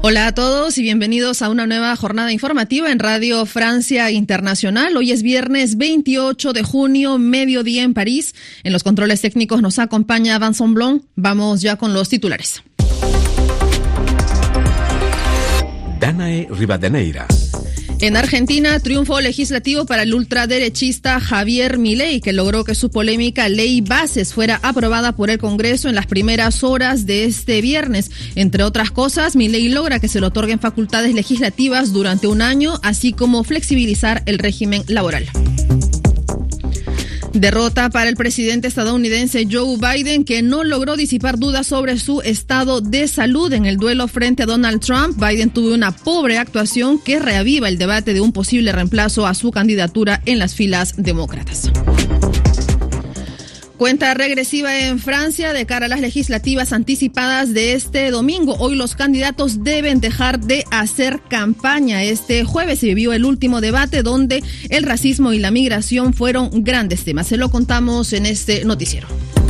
Hola a todos y bienvenidos a una nueva jornada informativa en Radio Francia Internacional. Hoy es viernes 28 de junio, mediodía en París. En los controles técnicos nos acompaña Vincent Blanc. Vamos ya con los titulares. Danae Rivadeneira. En Argentina, triunfo legislativo para el ultraderechista Javier Milei, que logró que su polémica ley Bases fuera aprobada por el Congreso en las primeras horas de este viernes. Entre otras cosas, Milei logra que se le otorguen facultades legislativas durante un año, así como flexibilizar el régimen laboral. Derrota para el presidente estadounidense Joe Biden, que no logró disipar dudas sobre su estado de salud. En el duelo frente a Donald Trump, Biden tuvo una pobre actuación que reaviva el debate de un posible reemplazo a su candidatura en las filas demócratas. Cuenta regresiva en Francia de cara a las legislativas anticipadas de este domingo. Hoy los candidatos deben dejar de hacer campaña. Este jueves se vivió el último debate donde el racismo y la migración fueron grandes temas. Se lo contamos en este noticiero.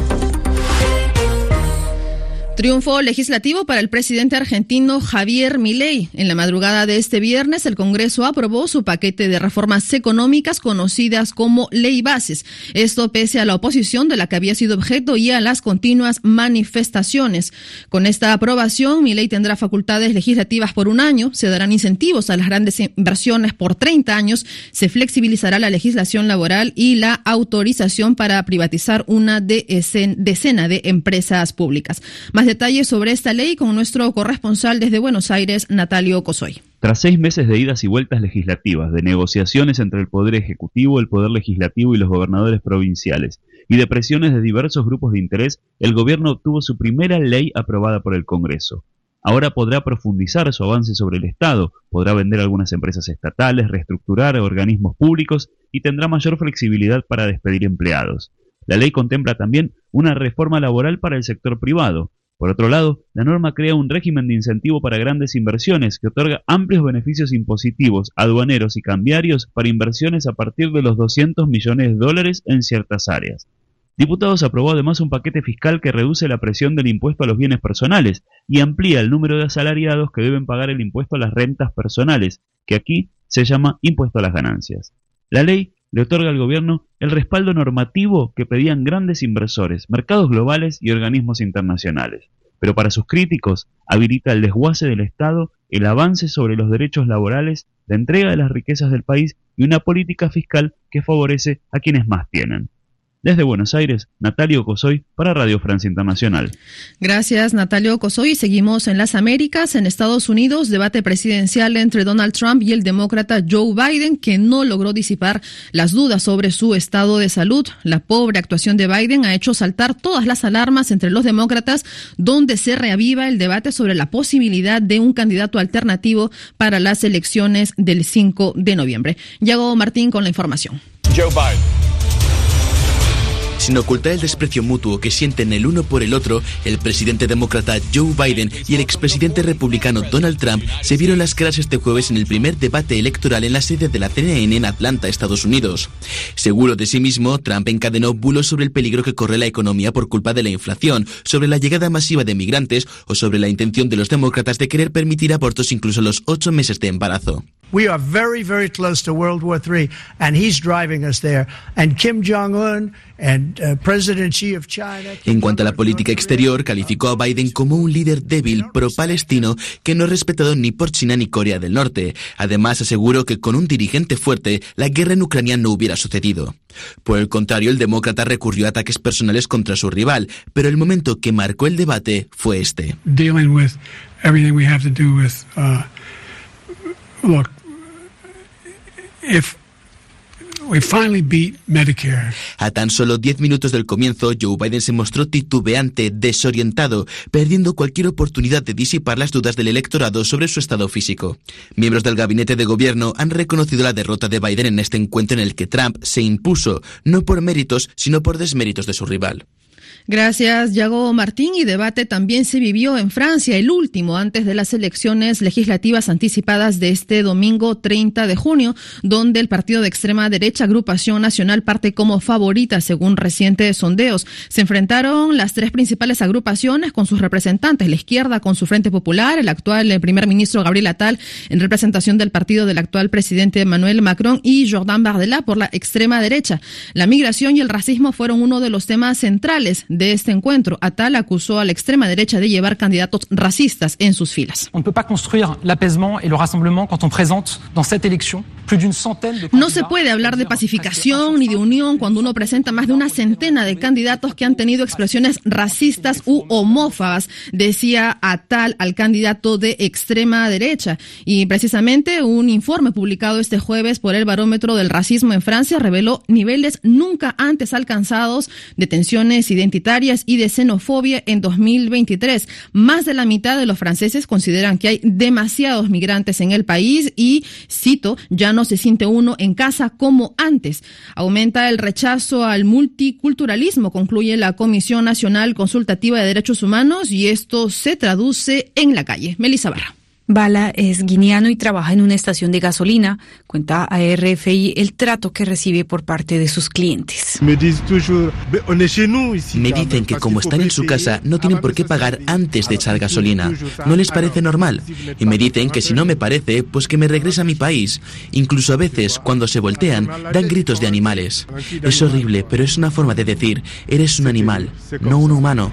Triunfo legislativo para el presidente argentino Javier Milei. En la madrugada de este viernes, el Congreso aprobó su paquete de reformas económicas conocidas como Ley Bases. Esto pese a la oposición de la que había sido objeto y a las continuas manifestaciones. Con esta aprobación, Milei tendrá facultades legislativas por un año, se darán incentivos a las grandes inversiones por 30 años, se flexibilizará la legislación laboral y la autorización para privatizar una decena de empresas públicas. Más detalles sobre esta ley con nuestro corresponsal desde Buenos Aires, Natalio Cosoy. Tras 6 meses de idas y vueltas legislativas, de negociaciones entre el Poder Ejecutivo, el Poder Legislativo y los gobernadores provinciales, y de presiones de diversos grupos de interés, el gobierno obtuvo su primera ley aprobada por el Congreso. Ahora podrá profundizar su avance sobre el Estado, podrá vender algunas empresas estatales, reestructurar organismos públicos y tendrá mayor flexibilidad para despedir empleados. La ley contempla también una reforma laboral para el sector privado. Por otro lado, la norma crea un régimen de incentivo para grandes inversiones que otorga amplios beneficios impositivos, aduaneros y cambiarios para inversiones a partir de los $200 millones en ciertas áreas. Diputados aprobó además un paquete fiscal que reduce la presión del impuesto a los bienes personales y amplía el número de asalariados que deben pagar el impuesto a las rentas personales, que aquí se llama impuesto a las ganancias. La ley le otorga al gobierno el respaldo normativo que pedían grandes inversores, mercados globales y organismos internacionales. Pero para sus críticos, habilita el desguace del Estado, el avance sobre los derechos laborales, la entrega de las riquezas del país y una política fiscal que favorece a quienes más tienen. Desde Buenos Aires, Natalio Cosoy para Radio Francia Internacional. Gracias, Natalio Cosoy. Seguimos en las Américas. En Estados Unidos, debate presidencial entre Donald Trump y el demócrata Joe Biden, que no logró disipar las dudas sobre su estado de salud. La pobre actuación de Biden ha hecho saltar todas las alarmas entre los demócratas, donde se reaviva el debate sobre la posibilidad de un candidato alternativo para las elecciones del 5 de noviembre. Yago Martín con la información. Joe Biden. Sin ocultar el desprecio mutuo que sienten el uno por el otro, el presidente demócrata Joe Biden y el expresidente republicano Donald Trump se vieron las caras este jueves en el primer debate electoral en la sede de la CNN en Atlanta, Estados Unidos. Seguro de sí mismo, Trump encadenó bulos sobre el peligro que corre la economía por culpa de la inflación, sobre la llegada masiva de migrantes o sobre la intención de los demócratas de querer permitir abortos incluso a los 8 meses de embarazo. We are very, very close to World War III, and he's driving us there. And Kim Jong-un and President Xi of China. En cuanto a la política exterior, calificó a Biden como un líder débil pro-palestino que no es respetado ni por China ni Corea del Norte. Además, aseguró que con un dirigente fuerte, la guerra en Ucrania no hubiera sucedido. Por el contrario, el demócrata recurrió a ataques personales contra su rival, pero el momento que marcó el debate fue este. Dealing with everything we have to do with, look, if we finally beat Medicare. A tan solo 10 minutos del comienzo, Joe Biden se mostró titubeante, desorientado, perdiendo cualquier oportunidad de disipar las dudas del electorado sobre su estado físico. Miembros del gabinete de gobierno han reconocido la derrota de Biden en este encuentro en el que Trump se impuso, no por méritos, sino por desméritos de su rival. Gracias, Yago Martín. Y debate también se vivió en Francia, el último antes de las elecciones legislativas anticipadas de este domingo 30 de junio, donde el partido de extrema derecha Agrupación Nacional parte como favorita según recientes sondeos. Se enfrentaron las tres principales agrupaciones con sus representantes, la izquierda con su Frente Popular, el actual primer ministro Gabriel Attal en representación del partido del actual presidente Emmanuel Macron y Jordan Bardella por la extrema derecha. La migración y el racismo fueron uno de los temas centrales de este encuentro. Attal acusó a la extrema derecha de llevar candidatos racistas en sus filas. On ne peut pas construire l'apaisement et le rassemblement quand on présente dans cette élection plus d'une centaine de candidats. No se puede hablar de pacificación ni de unión cuando uno presenta más de una centena de candidatos que han tenido expresiones racistas u homófobas, decía Attal al candidato de extrema derecha. Y precisamente un informe publicado este jueves por el Barómetro del Racismo en Francia reveló niveles nunca antes alcanzados de tensiones identitarias y de xenofobia en 2023. Más de la mitad de los franceses consideran que hay demasiados migrantes en el país y, cito, ya no se siente uno en casa como antes. Aumenta el rechazo al multiculturalismo, concluye la Comisión Nacional Consultativa de Derechos Humanos, y esto se traduce en la calle. Melissa Barra. Bala es guineano y trabaja en una estación de gasolina. Cuenta a RFI el trato que recibe por parte de sus clientes. Me dicen que como están en su casa no tienen por qué pagar antes de echar gasolina. No les parece normal. Y me dicen que si no me parece, pues que me regrese a mi país. Incluso a veces, cuando se voltean, dan gritos de animales. Es horrible, pero es una forma de decir, eres un animal, no un humano.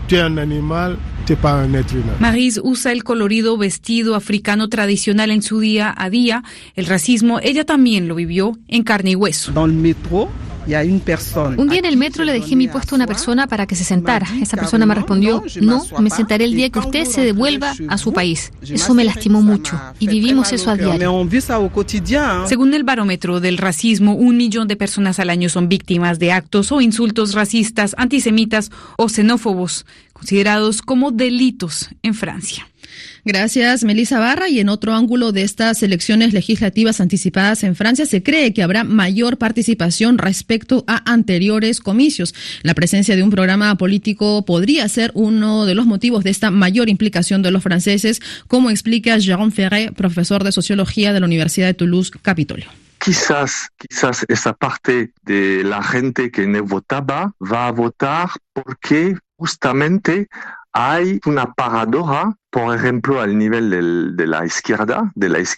Maryse usa el colorido vestido africano tradicional en su día a día. El racismo ella también lo vivió en carne y hueso. Un día en el metro le dejé mi puesto a una persona para que se sentara. Esa persona me respondió, no, me sentaré el día que usted se devuelva a su país. Eso me lastimó mucho y vivimos eso a diario. Según el Barómetro del Racismo, 1 millón de personas al año son víctimas de actos o insultos racistas, antisemitas o xenófobos, considerados como delitos en Francia. Gracias, Melissa Barra. Y en otro ángulo de estas elecciones legislativas anticipadas en Francia, se cree que habrá mayor participación respecto a anteriores comicios. La presencia de un programa político podría ser uno de los motivos de esta mayor implicación de los franceses, como explica Jérôme Ferré, profesor de Sociología de la Universidad de Toulouse, Capitolio. Quizás esa parte de la gente que no votaba va a votar porque justamente hay una paradoja, por ejemplo, al nivel de la izquierda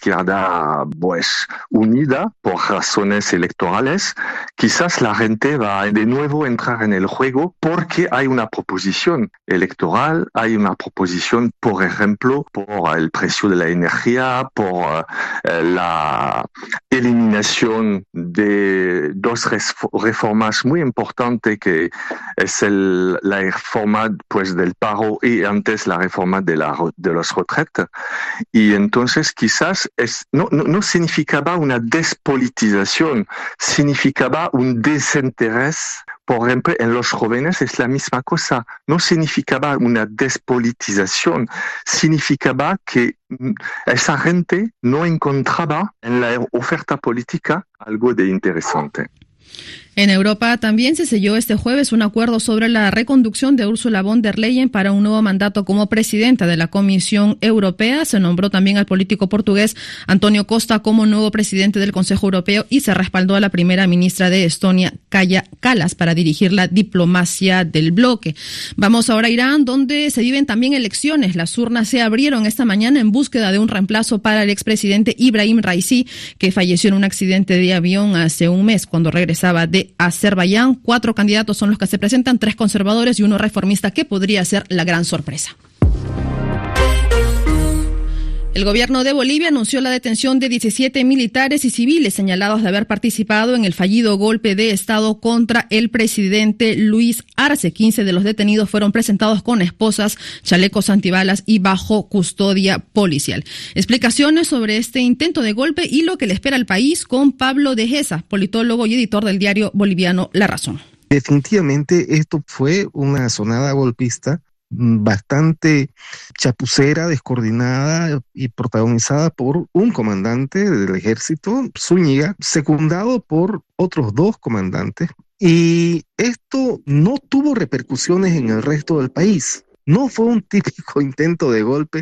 pues unida por razones electorales. Quizás la gente va de nuevo a entrar en el juego porque hay una proposición electoral, hay una proposición, por ejemplo, por el precio de la energía, por la eliminación de dos reformas muy importantes, que es la reforma pues del paro y antes la reforma de los retraites. Y entonces quizás no significaba una despolitización, significaba un desinterés. Por ejemplo, en los jóvenes es la misma cosa. No significaba una despolitización, significaba que esa gente no encontraba en la oferta política algo de interesante. En Europa también se selló este jueves un acuerdo sobre la reconducción de Ursula von der Leyen para un nuevo mandato como presidenta de la Comisión Europea. Se nombró también al político portugués António Costa como nuevo presidente del Consejo Europeo y se respaldó a la primera ministra de Estonia, Kaja Kallas, para dirigir la diplomacia del bloque. Vamos ahora a Irán, donde se viven también elecciones. Las urnas se abrieron esta mañana en búsqueda de un reemplazo para el expresidente Ibrahim Raisi, que falleció en un accidente de avión hace un mes cuando regresaba de Azerbaiyán. 4 candidatos son los que se presentan, 3 conservadores y 1 reformista, que podría ser la gran sorpresa. El gobierno de Bolivia anunció la detención de 17 militares y civiles señalados de haber participado en el fallido golpe de Estado contra el presidente Luis Arce. 15 de los detenidos fueron presentados con esposas, chalecos antibalas y bajo custodia policial. Explicaciones sobre este intento de golpe y lo que le espera al país con Pablo de Gesa, politólogo y editor del diario boliviano La Razón. Definitivamente esto fue una sonada golpista bastante chapucera, descoordinada y protagonizada por un comandante del ejército, Zúñiga, secundado por otros 2 comandantes, Y esto no tuvo repercusiones en el resto del país. No fue un típico intento de golpe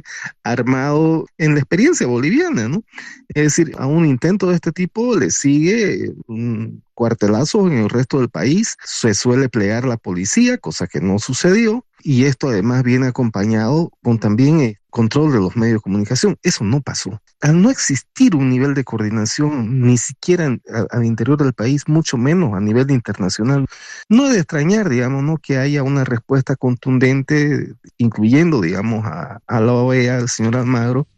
armado en la experiencia boliviana, ¿no? Es decir, a un intento de este tipo le sigue un cuartelazo en el resto del país, se suele plegar la policía, cosa que no sucedió, y esto además viene acompañado con también control de los medios de comunicación. Eso no pasó. Al no existir un nivel de coordinación, ni siquiera al interior del país, mucho menos a nivel internacional, no es de extrañar, digamos, ¿no?, que haya una respuesta contundente, incluyendo, digamos, a la OEA, al señor Almagro.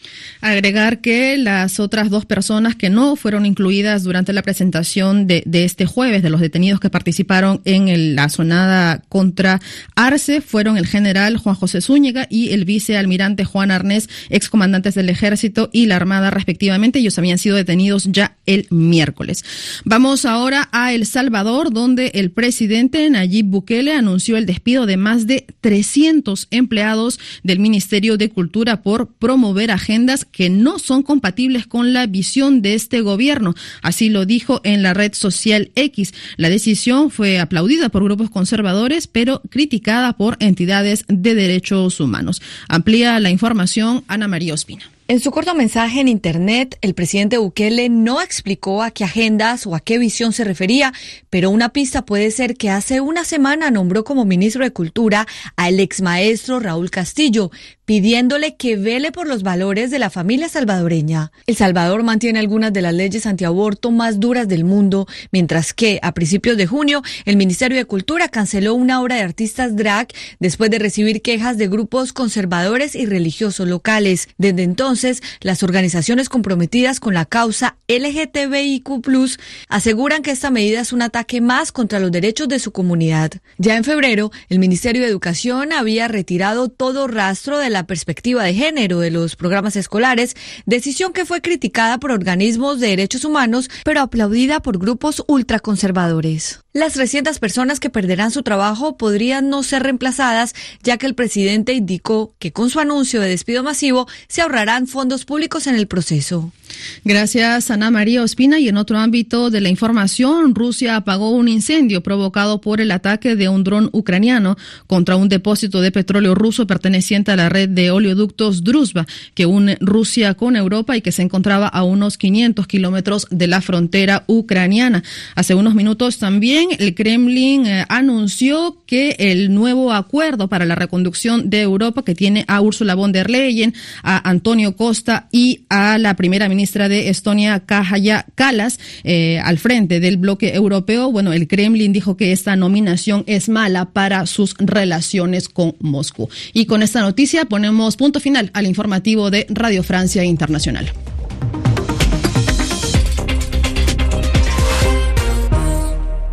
Agregar que las otras 2 personas que no fueron incluidas durante la presentación de este jueves de los detenidos que participaron en la sonada contra Arce fueron el general Juan José Zúñiga y el vicealmirante Juan Arnés, excomandantes del Ejército y la Armada respectivamente. Ellos habían sido detenidos ya el miércoles. Vamos ahora a El Salvador, donde el presidente Nayib Bukele anunció el despido de más de 300 empleados del Ministerio de Cultura por promover agendas que no son compatibles con la visión de este gobierno. Así lo dijo en la red social X. La decisión fue aplaudida por grupos conservadores, pero criticada por entidades de derechos humanos. Amplía la información Ana María Ospina. En su corto mensaje en Internet, el presidente Bukele no explicó a qué agendas o a qué visión se refería, pero una pista puede ser que hace una semana nombró como ministro de Cultura al exmaestro Raúl Castillo, pidiéndole que vele por los valores de la familia salvadoreña. El Salvador mantiene algunas de las leyes antiaborto más duras del mundo, mientras que a principios de junio el Ministerio de Cultura canceló una obra de artistas drag después de recibir quejas de grupos conservadores y religiosos locales. Desde entonces, las organizaciones comprometidas con la causa LGTBIQ+, aseguran que esta medida es un ataque más contra los derechos de su comunidad. Ya en febrero, el Ministerio de Educación había retirado todo rastro de la perspectiva de género de los programas escolares, decisión que fue criticada por organismos de derechos humanos, pero aplaudida por grupos ultraconservadores. Las 300 personas que perderán su trabajo podrían no ser reemplazadas, ya que el presidente indicó que con su anuncio de despido masivo se ahorrarán fondos públicos en el proceso. Gracias, Ana María Ospina. Y en otro ámbito de la información, Rusia apagó un incendio provocado por el ataque de un dron ucraniano contra un depósito de petróleo ruso perteneciente a la red de oleoductos Druzhba, que une Rusia con Europa y que se encontraba a unos 500 kilómetros de la frontera ucraniana. Hace unos minutos también el Kremlin anunció que el nuevo acuerdo para la reconducción de Europa, que tiene a Ursula von der Leyen, a Antonio Costa y a la primera ministra de Estonia, Kaja Kallas, al frente del bloque europeo. Bueno, el Kremlin dijo que esta nominación es mala para sus relaciones con Moscú. Y con esta noticia ponemos punto final al informativo de Radio Francia Internacional.